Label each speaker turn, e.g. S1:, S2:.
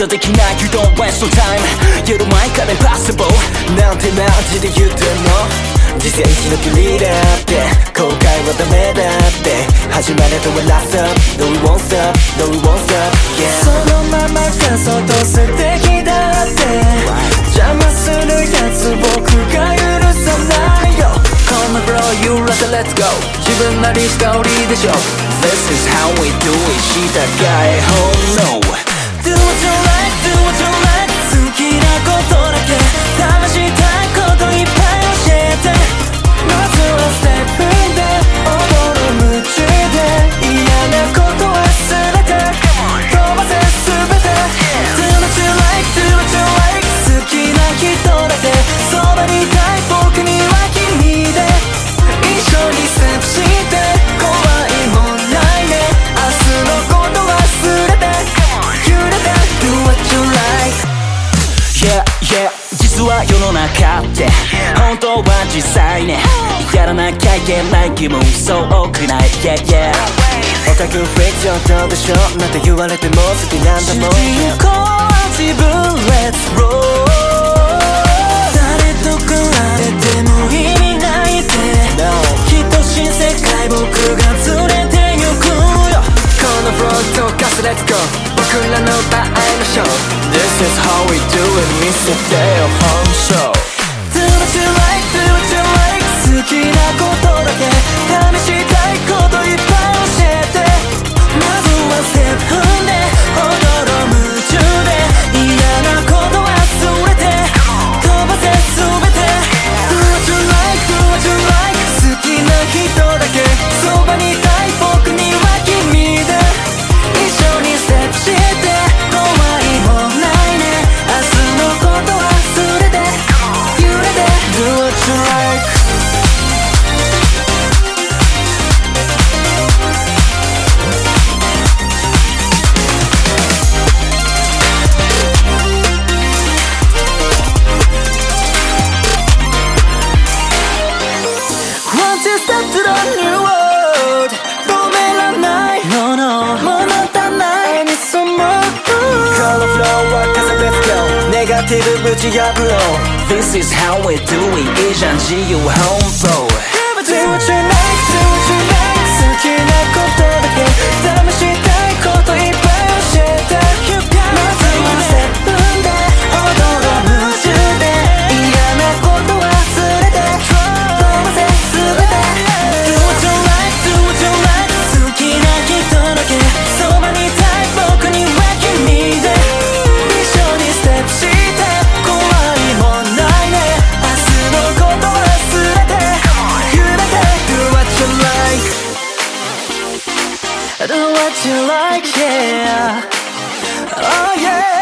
S1: とできない You don't waste no time 夜前から impossible なんてマジで言ってんの次世紀の国だって後悔はダメだって始まるとは last up No we won't stop No we won't stop Yeah
S2: そのままが相当素敵だって邪魔するやつ僕が許さないよ Come on bro you let's go 自分なりストーリーでしょ
S1: This is how we do it したかい Oh no
S2: Do what you like, do what you like 好きなことだけ試したいこといっぱい教えてまずはステップで踊る夢中で嫌なこと忘れて飛ばせ全て Do what you like, do what you like 好きな人だけそばにいたい僕には君で一緒にステップして怖いもんないね明日のこと忘れてDo what you like
S1: Yeah, yeah 実は世の中って本当は実際ねやらなきゃいけない疑問そう多くない Yeah, yeah
S2: オタクフィクションどうでしょなんて言われても好きなんだもん信じよこう自分 Let's roll 誰と比べても意味ないって等しい世界僕が連れて行くよこのフロートガス Let's go 僕らの場合のショー
S1: This is how we do it 見せてよ本性
S2: Do what you like, do what you like 好きなことだけ試したいこといっぱい教えてまずはステップ踏んで踊ろう夢中で嫌なこと忘れて飛ばせ全て Do what you like, do what you like 好きな人だけそばにいたい僕には君で一緒にステップして怖いもんないね明日のこと忘れて揺れて Do what you like Once you step to the new world 止めらない No no 物足んない I need some more
S1: このフローは風 Let's go ネガティブぶち破ろう This is how we do it いいじゃん自由奔放
S2: Do what you like, do what you like 好きなことだけ試したいこといっぱい教えてまずはステップで踊ろう夢中で嫌なこと忘れて飛ばせ全て Do what you like, do what you like 好きな人だけそばにいたい僕には君で一緒にステップして怖いもんないね明日のこと忘れて揺れて Do what you like Do what you like, yeah Oh yeah